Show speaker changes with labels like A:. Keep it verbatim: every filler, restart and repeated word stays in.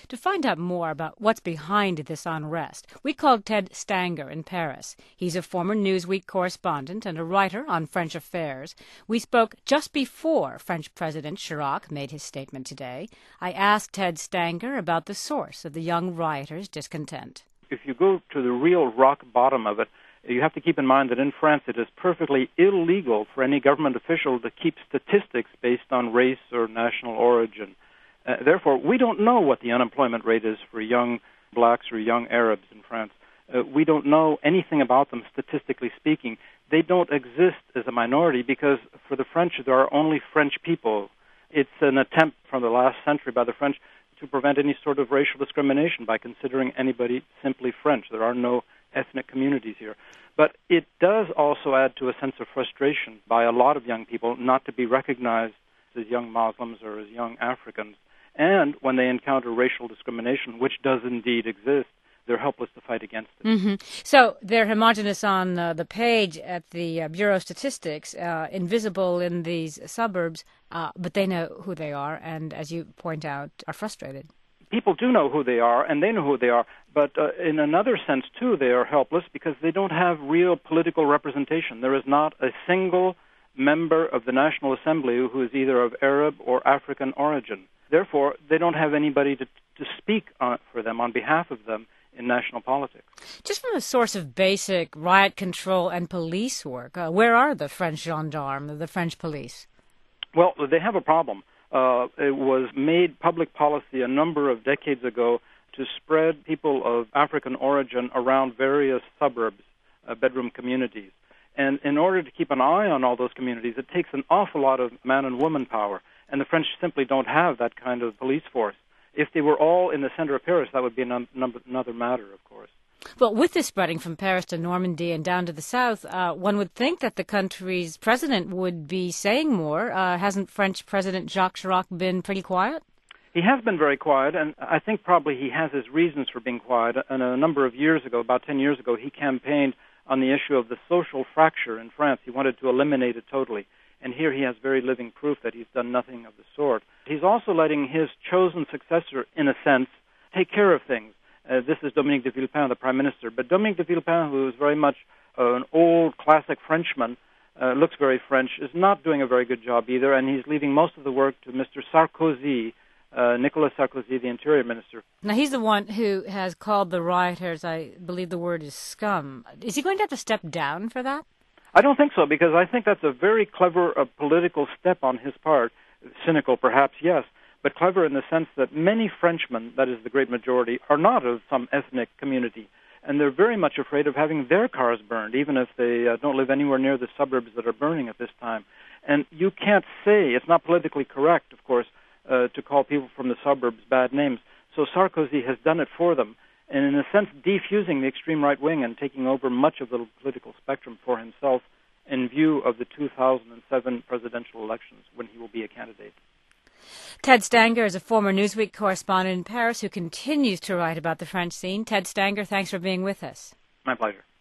A: To find out more about what's behind this unrest, we called Ted Stanger in Paris. He's a former Newsweek correspondent and a writer on French affairs. We spoke just before French President Chirac made his statement today. I asked Ted Stanger about the source of the young rioters' discontent.
B: If you go to the real rock bottom of it, you have to keep in mind that in France it is perfectly illegal for any government official to keep statistics based on race or national origin. Uh, therefore, we don't know what the unemployment rate is for young blacks or young Arabs in France. Uh, we don't know anything about them statistically speaking. They don't exist as a minority because for the French there are only French people. It's an attempt from the last century by the French to prevent any sort of racial discrimination by considering anybody simply French. There are no ethnic communities here. But it does also add to a sense of frustration by a lot of young people not to be recognized as young Muslims or as young Africans. And when they encounter racial discrimination, which does indeed exist, they're helpless to fight against it.
A: Mm-hmm. So they're homogenous on uh, the page at the uh, Bureau of Statistics, uh, invisible in these suburbs, uh, but they know who they are and, as you point out, are frustrated.
B: People do know who they are, and they know who they are, but uh, in another sense, too, they are helpless because they don't have real political representation. There is not a single member of the National Assembly who is either of Arab or African origin. Therefore, they don't have anybody to, to speak on, for them, on behalf of them, in national politics.
A: Just from a source of basic riot control and police work, uh, where are the French gendarmes, the French police?
B: Well, they have a problem. Uh, it was made public policy a number of decades ago to spread people of African origin around various suburbs, uh, bedroom communities. And in order to keep an eye on all those communities, it takes an awful lot of man and woman power. And the French simply don't have that kind of police force. If they were all in the center of Paris, that would be an, another matter, of course.
A: Well, with this spreading from Paris to Normandy and down to the south, uh, one would think that the country's president would be saying more. Uh, hasn't French President Jacques Chirac been pretty quiet?
B: He has been very quiet, and I think probably he has his reasons for being quiet. And a number of years ago, about ten years ago, he campaigned on the issue of the social fracture in France. He wanted to eliminate it totally. And here he has very living proof that he's done nothing of the sort. He's also letting his chosen successor, in a sense, take care of things. Uh, this is Dominique de Villepin, the Prime Minister. But Dominique de Villepin, who is very much uh, an old classic Frenchman, uh, looks very French, is not doing a very good job either, and he's leaving most of the work to Mister Sarkozy, uh, Nicolas Sarkozy, the Interior Minister.
A: Now, he's the one who has called the rioters, I believe the word is scum. Is he going to have to step down for that?
B: I don't think so, because I think that's a very clever uh, political step on his part. Cynical, perhaps, yes, but clever in the sense that many Frenchmen, that is the great majority, are not of some ethnic community, and they're very much afraid of having their cars burned, even if they uh, don't live anywhere near the suburbs that are burning at this time. And you can't say, it's not politically correct, of course, uh, to call people from the suburbs bad names. So Sarkozy has done it for them, and in a sense defusing the extreme right wing and taking over much of the political spectrum for himself in view of the two thousand seven presidential elections when he will be a candidate.
A: Ted Stanger is a former Newsweek correspondent in Paris who continues to write about the French scene. Ted Stanger, thanks for being with us.
B: My pleasure.